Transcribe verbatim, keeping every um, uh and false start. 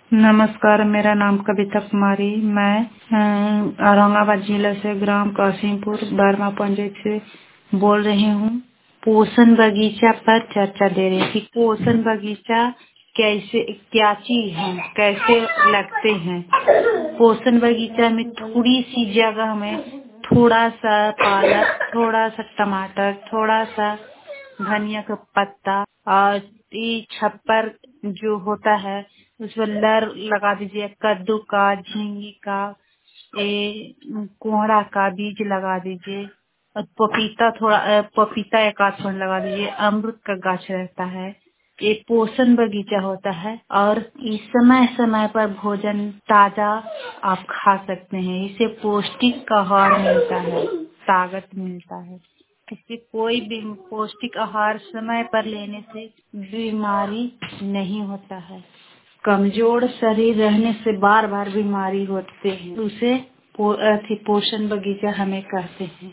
नमस्कार, मेरा नाम कविता कुमारी। मैं अ, औरंगाबाद जिला से ग्राम कासिमपुर बर्मा पंचायत से बोल रही हूँ। पोषण बगीचा पर चर्चा दे रही थी। पोषण बगीचा कैसे क्या चीज है, कैसे लगते हैं। पोषण बगीचा में थोड़ी सी जगह में थोड़ा सा पालक, थोड़ा सा टमाटर, थोड़ा सा धनिया का पत्ता और ये छप्पर जो होता है उसमें लर लगा दीजिए। कद्दू का, झींगी का, ये कोहड़ा का बीज लगा दीजिए और पपीता थोड़ा अ, पपीता एक आध फल लगा दीजिए। अमरूद का गाछ रहता है। ये पोषण बगीचा होता है और इस समय समय पर भोजन ताजा आप खा सकते हैं। इसे पौष्टिक आहार मिलता है, ताकत मिलता है। इससे कोई भी पौष्टिक आहार समय पर लेने से बीमारी नहीं होता है। कमजोर शरीर रहने से बार बार बीमारी होते हैं। उसे पो, अथी पोषण बगीचा हमें कहते हैं।